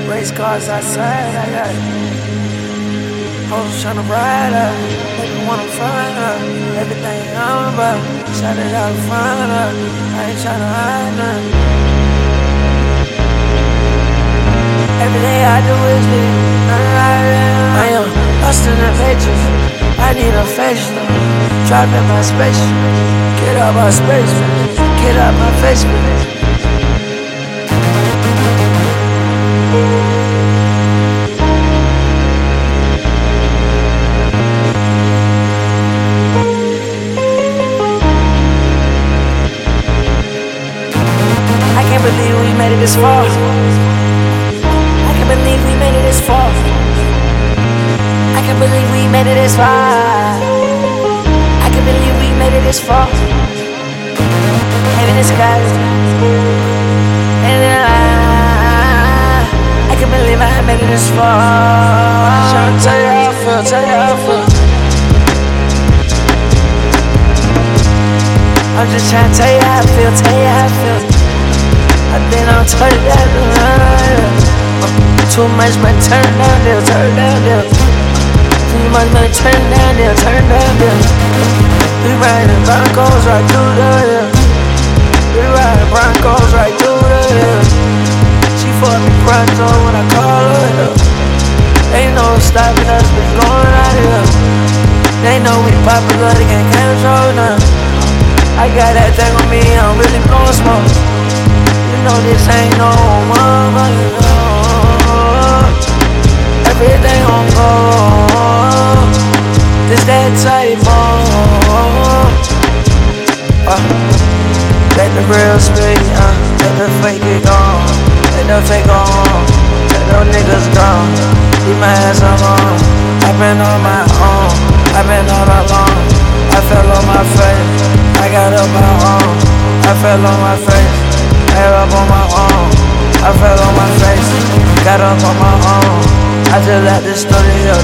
Race cars outside, I got hoes tryna ride up, make me wanna find her. Everything I'm about, shout it out in front of. I ain't tryna hide nothing. Every day I do is live, I am lost in the matrix. I need a facelift, driving my spaceship. Get out my space, get out my Facebook. I can't believe we made it this far. I can't believe we made it this far. I can't believe we made it this far. I can't believe we made it this far. Heaven is sky. And I can't believe I made it this far. Tryna tell you how I feel, tell you how I feel. I'm just trying to tell you how I feel, tell you how I feel. I think I'm turn down, too much money, turn down there, turn down there. Too much money, turn down there, turn down there. We riding Broncos right through the hill. We riding Broncos right through the hill. She fuck me pronto when I call her hill. Ain't no stopping us, we going out here. They know we popular, they can't control none. I got that thing on me, I'm really blowing smoke. You know this ain't no motherfucking everything on go. This that type let the real speak, let the fake get gone. Let the fake go on, let those niggas gone. Leave my ass alone. I've been on my own, I've been all alone. I fell on my face, I got up my own. I fell on my face, I got up on my own. I fell on my face, got up on my own. I just left the studio,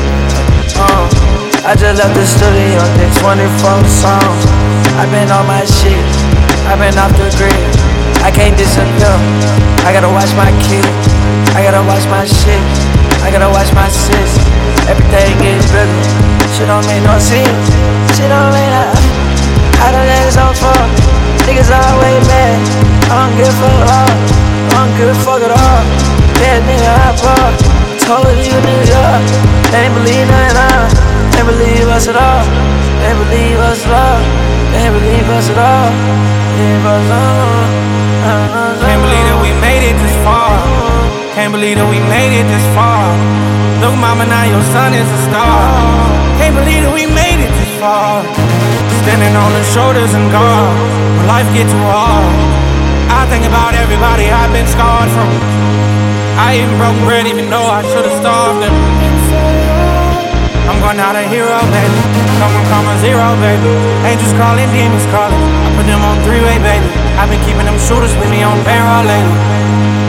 I just left the studio, 24 songs. I been on my shit, I been off the grid. I can't disappear, I gotta watch my kid. I gotta watch my shit, I gotta watch my sis. Everything getting bigger, shit don't make no sense. Shit don't make no I done let it so far, niggas always mad. I don't give a fuck at all, I don't give a fuck at all. That nigga I brought, told you nigga, they ain't believe nothing at all. They ain't believe us at all, they ain't believe us at all. They ain't believe us at all, they ain't believe us at all. Can't believe that we made it this far. Can't believe that we made it this far. Look mama, now your son is a star. Can't believe that we made it this far. Standing on the shoulders and guard when life get too hard. I think about everybody I've been scarred from. I even broke bread even though I should've starved them. I'm going out a hero, baby. Come from comma zero, baby. Angels calling, demons calling. I put them on three-way, baby. I've been keeping them shooters with me on payroll lately.